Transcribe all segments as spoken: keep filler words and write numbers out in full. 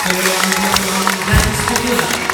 Everyone, thanks for that.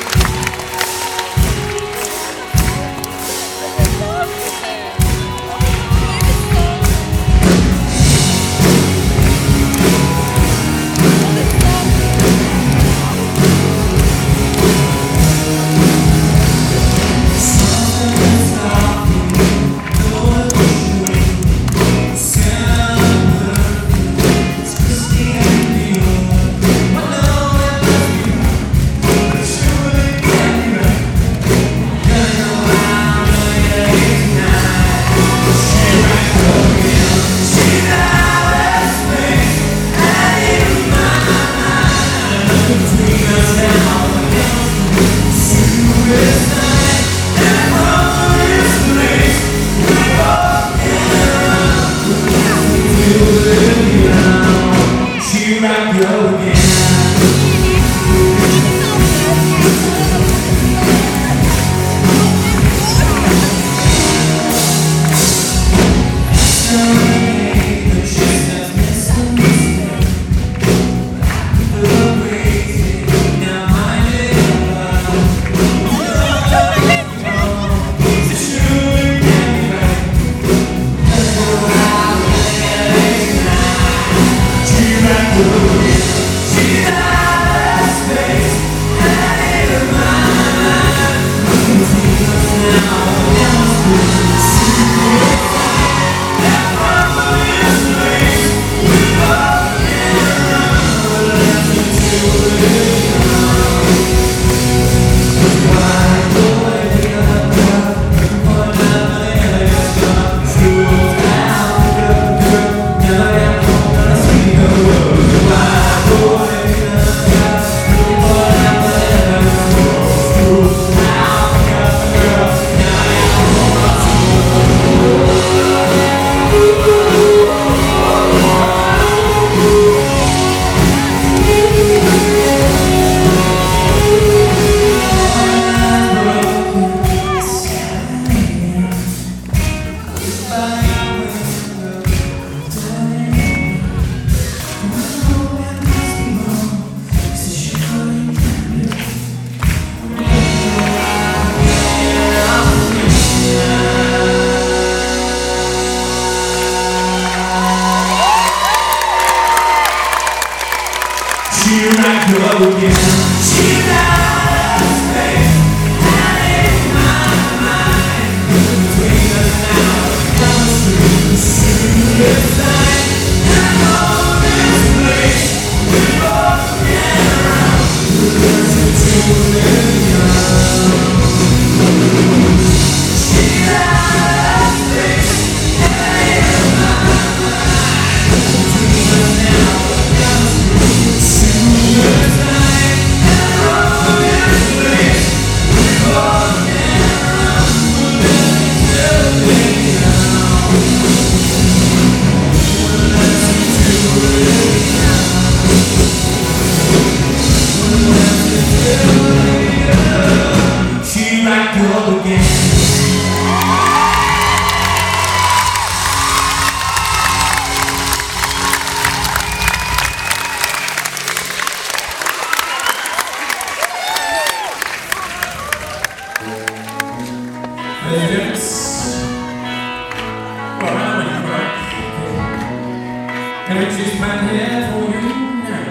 Can I introduce the band here for you now?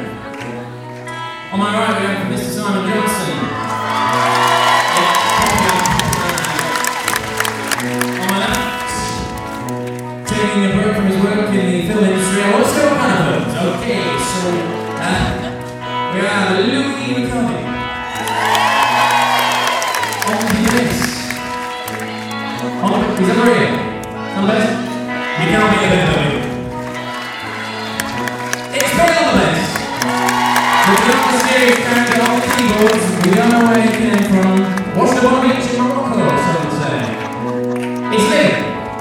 On my right we have Mister Simon Johnson. On my left, taking a break from his work in the film industry. Oh, still kind of films. Okay, so uh, we have Louis McCartney. On the bass. On the bass. Is that right? On the bass? You can't be a bit of it. It's very on the bass. We've got the serious character on the keyboards. We don't know where he came from. What's the one beach in Morocco, so to say? It's Lee.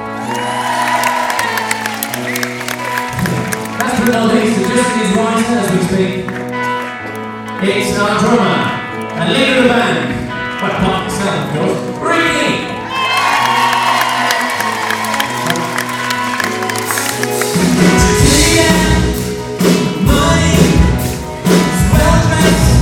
That's the little piece that just is right as we speak. It's our drummer and leader of the band. Well, not himself, of course. Ricky! Well dressed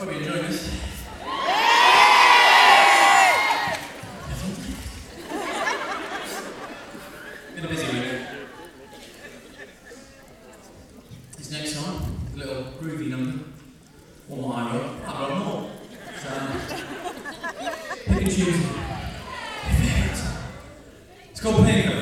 Hope you enjoyed this. Been a busy week. This next song, a little groovy number. One more I wrote. I wrote more. So, pick and choose your favourites. It's called Painkiller.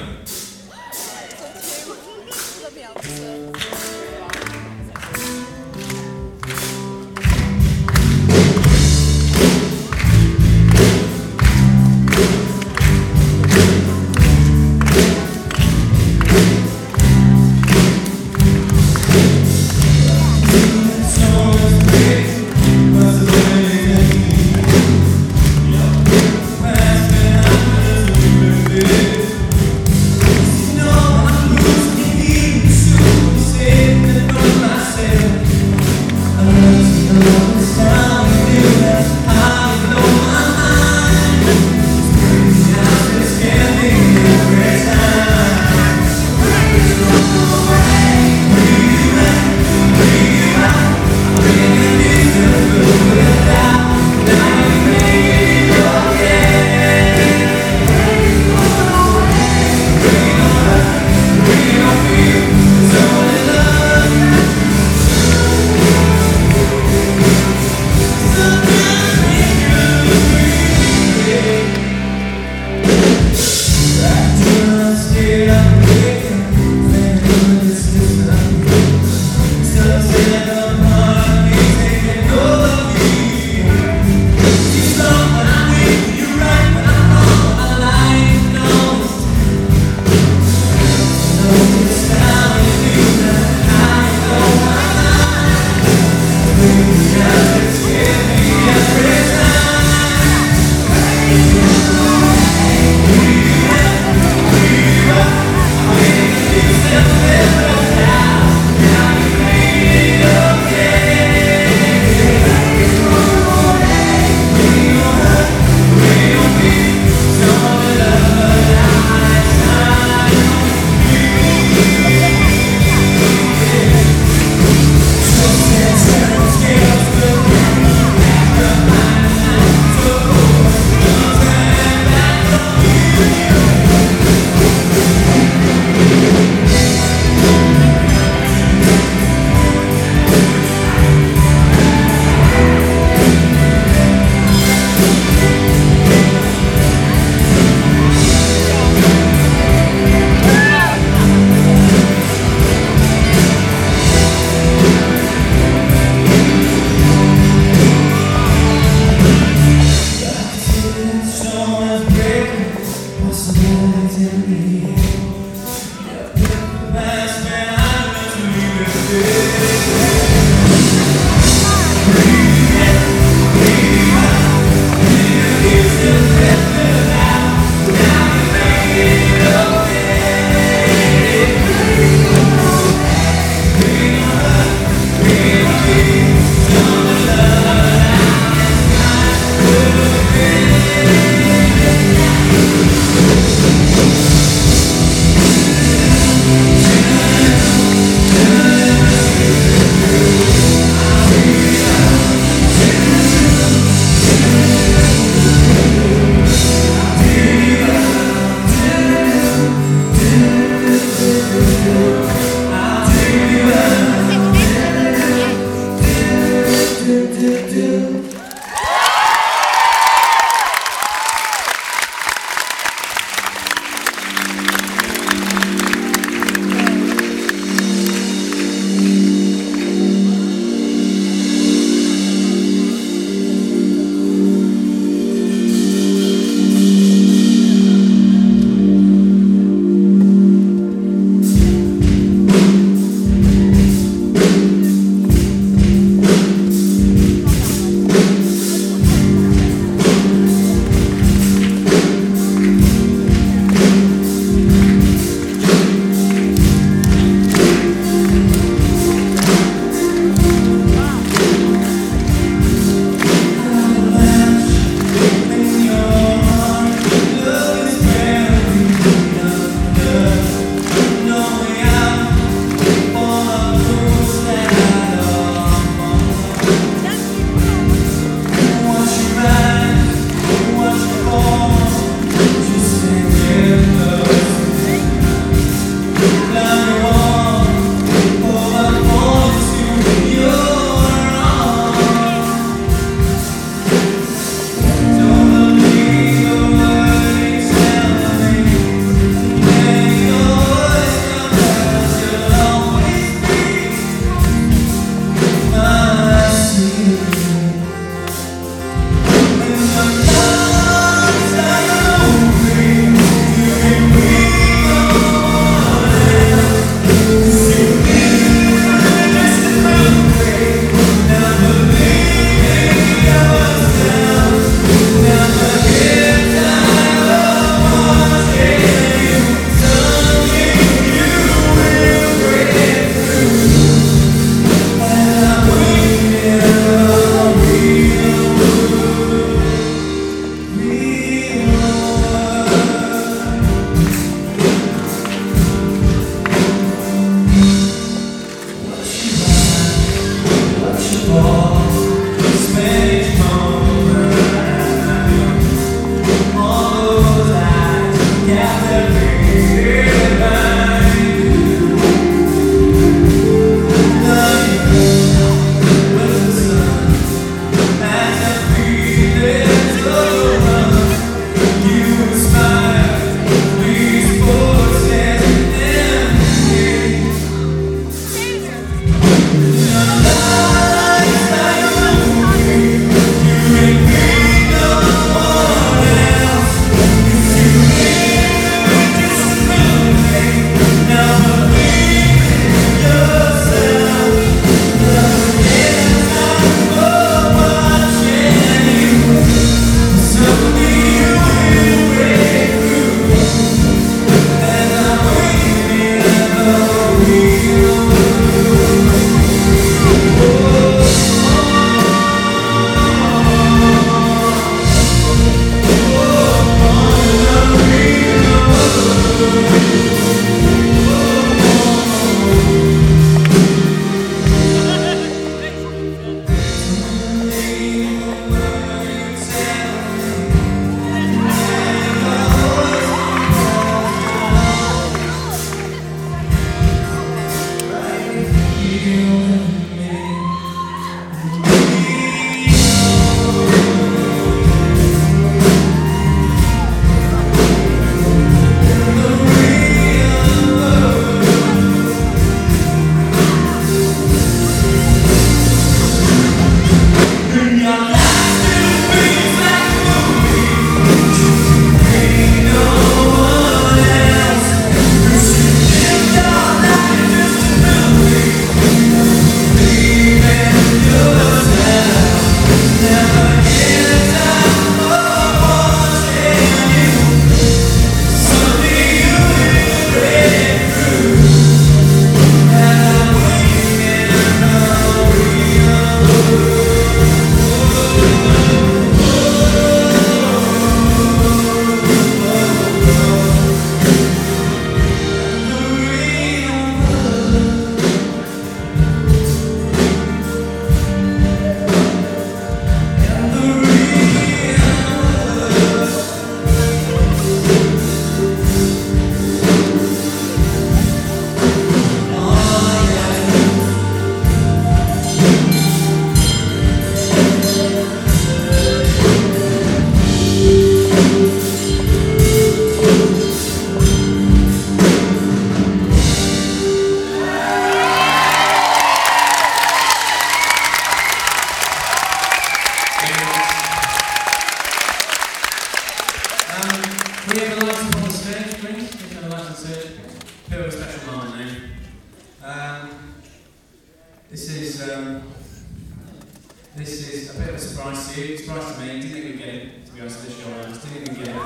This is a bit of a surprise to you. Surprise to me. Didn't think we'd get it, to be honest, this show. I just didn't think we'd get it.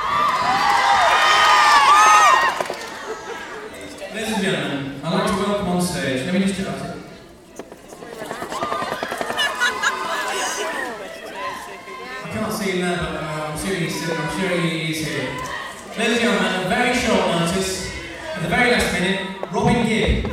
Ladies and gentlemen, I'd like to welcome on stage. Let me just shut it. I can't see him there, but uh, I'm sure he's sitting. I'm sure he is here. Ladies and gentlemen, at a very short notice, at the very last minute, Robin Gibb.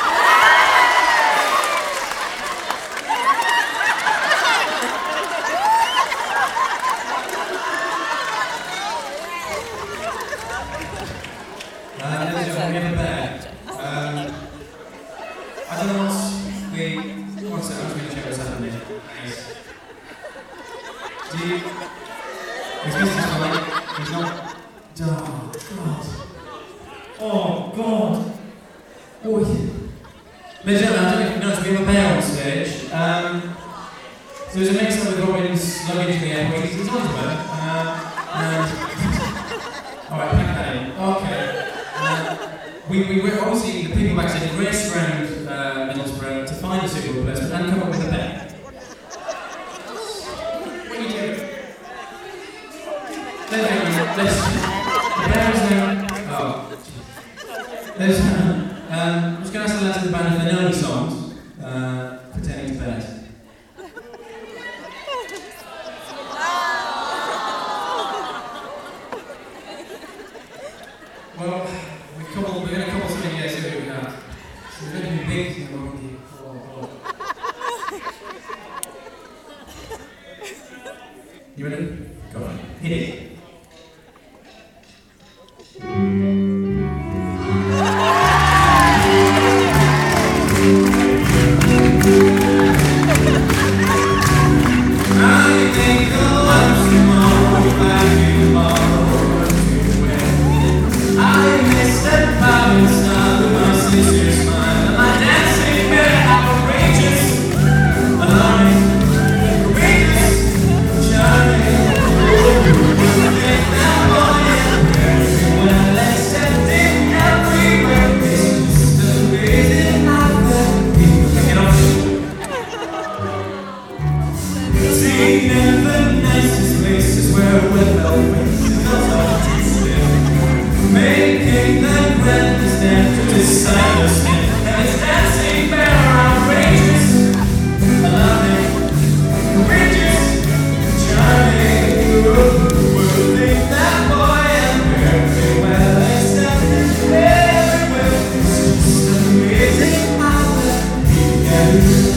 Uh, ladies and gentlemen, we have a bear. Um, I don't know what's the... One second, I'm just going to check what's happening. Yes. Do you... His business is like... He's not... Oh, God. Oh, God. Oh, yeah. Ladies and gentlemen, I don't know if you noticed, we have a bear on stage. Um, so there's a mix-up with Robin's luggage in the airport. He's he's on the bear. Uh, and... Alright, pack that in. Okay. Uh, we, we were obviously, the people backstage raced around uh, Middlesbrough to find a suitable replacement and come up with a bear. What are you doing? Ladies and gentlemen, let's... The bear is now... Oh. There's, um, I'm just going to ask the lads in the band if they know any songs uh, pertaining to bears. Well, we couple, we're going to couple something here, see what we have. So we're going to be big in the moment here. Oh, oh. You ready? Go on. Hit it. Making the grandest stand to decide us, and it's dancing bear outrageous, alarming, courageous, charming. We'll think that boy and perfect well accepted everywhere. It's just amazing how that he can.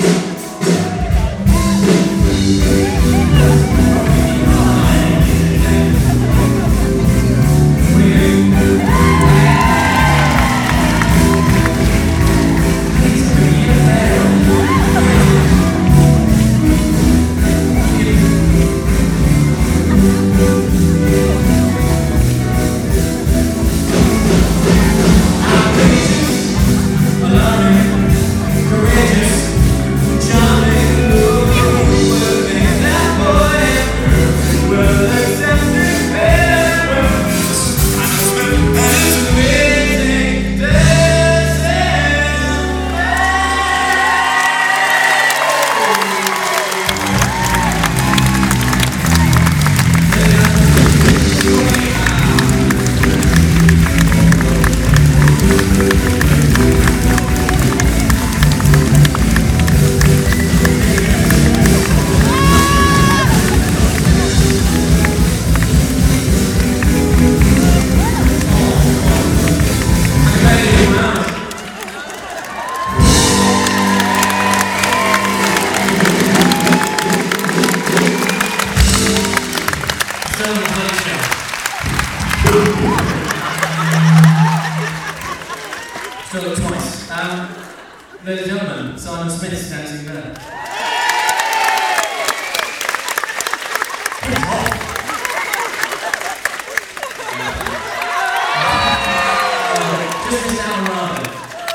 Still look twice. Um, ladies and gentlemen, Simon Smith's dancing there. Just this down rather.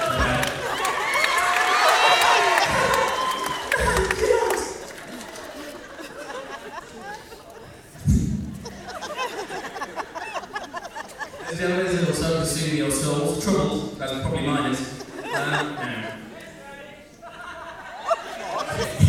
Ladies and gentlemen, also pursue your souls. Trouble, that's probably mine is. Um, yeah.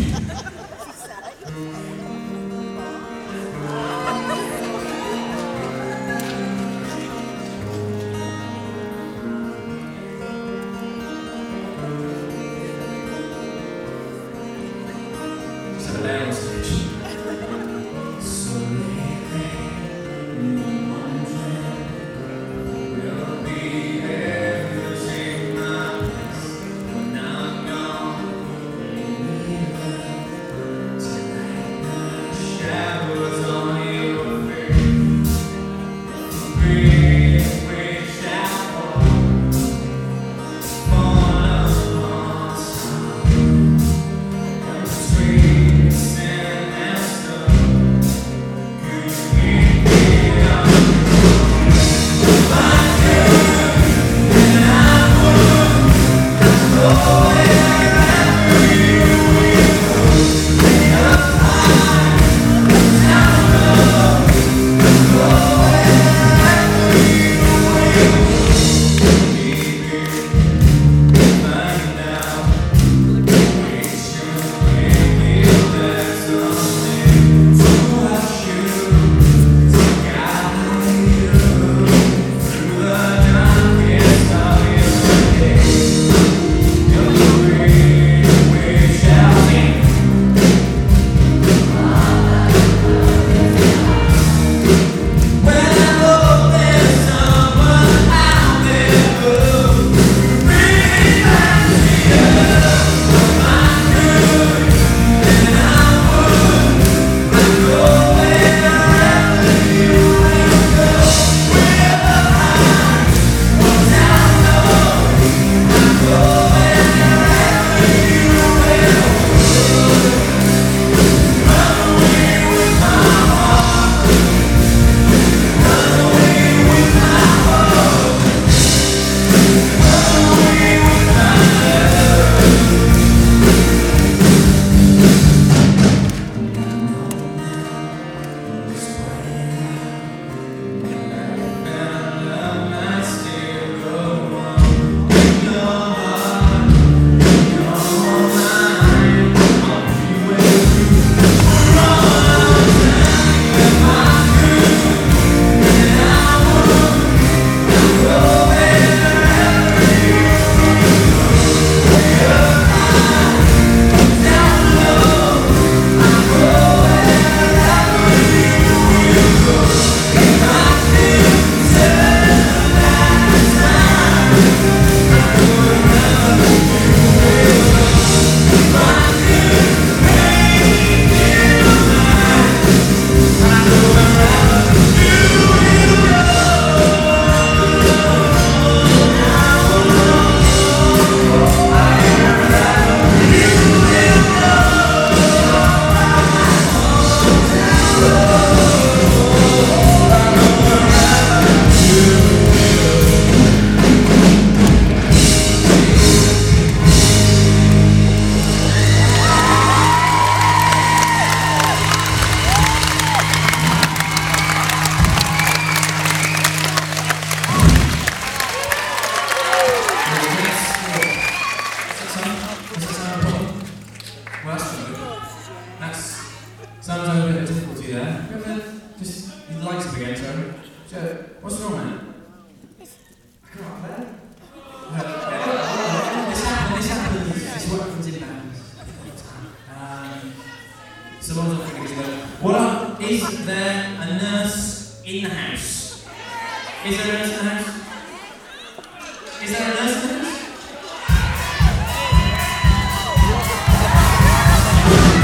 Saturday on stage. So lately, I'm wondering, will be there to take my place when I'm gone. Tonight, the shadows on your face, breathe, wish out for, fall upon some, and between sin and stuff, could you pick me up? I could, and I would, go wherever you will go, up high, down low, go wherever you will. Maybe find out which you can feel that something to watch you, to guide you through the darkest of your days. Your dream wish out in when I know there's someone out there who brings back to you. I could, and I would, I'd go wherever you will go. Whether high or down low, I'd go wherever you will. Run away with my heart, run away with my hope, run away with my love. Just wait, and love might still go on. Your heart, your mind, I'll be with you for all time. If I could, and I would, I'd go wherever you will go. Up high, down low, I'd go wherever you will go. If I could turn back time, I'd go wherever you will go. If I could make you mine, I'd go wherever you will go. Well, that's pretty good. That's sounds like a bit of difficulty there. You ever just you like to begin, sorry? Joe, what's wrong, man? I can't play. Uh, yeah. This happens. This happens. This happens in bands. Um, so what was I thinking about? What up? Is there a nurse in the house? Is there a nurse in the house? Is there a nurse in the house?